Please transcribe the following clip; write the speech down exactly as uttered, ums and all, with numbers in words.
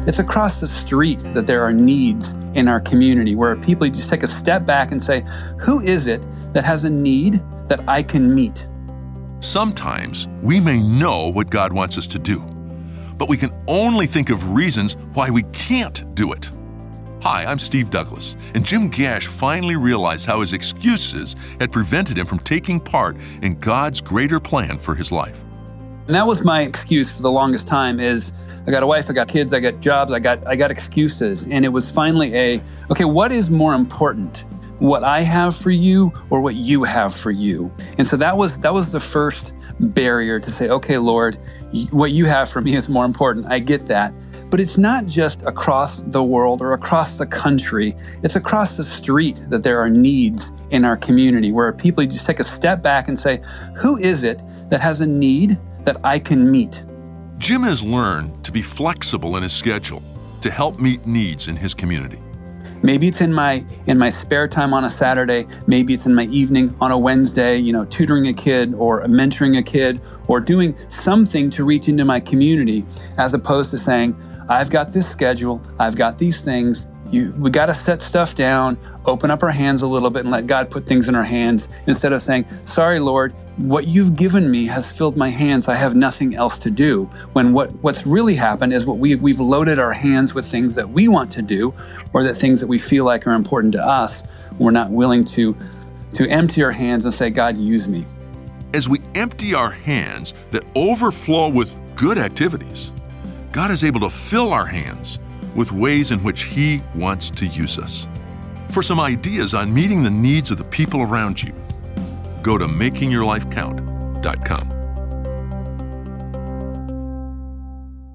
It's across the street that there are needs in our community where people just take a step back and say, who is it that has a need that I can meet? Sometimes we may know what God wants us to do, but we can only think of reasons why we can't do it. Hi, I'm Steve Douglas, and Jim Gash finally realized how his excuses had prevented him from taking part in God's greater plan for his life. And that was my excuse for the longest time is, I got a wife, I got kids, I got jobs, I got I got excuses. And it was finally a, okay, what is more important? What I have for you or what you have for you? And so that was that was the first barrier to say, okay, Lord, what you have for me is more important. I get that. But it's not just across the world or across the country. It's across the street that there are needs in our community where people just take a step back and say, who is it that has a need that I can meet? Jim has learned to be flexible in his schedule to help meet needs in his community. Maybe it's in my in my spare time on a Saturday. Maybe it's in my evening on a Wednesday, you know, tutoring a kid or mentoring a kid or doing something to reach into my community, as opposed to saying, I've got this schedule, I've got these things. You, we got to set stuff down, open up our hands a little bit and let God put things in our hands instead of saying, sorry, Lord, what you've given me has filled my hands. I have nothing else to do. When what, what's really happened is what we, we've loaded our hands with things that we want to do or the things that we feel like are important to us. We're not willing to, to empty our hands and say, God, use me. As we empty our hands that overflow with good activities, God is able to fill our hands with ways in which He wants to use us. For some ideas on meeting the needs of the people around you, go to making your life count dot com.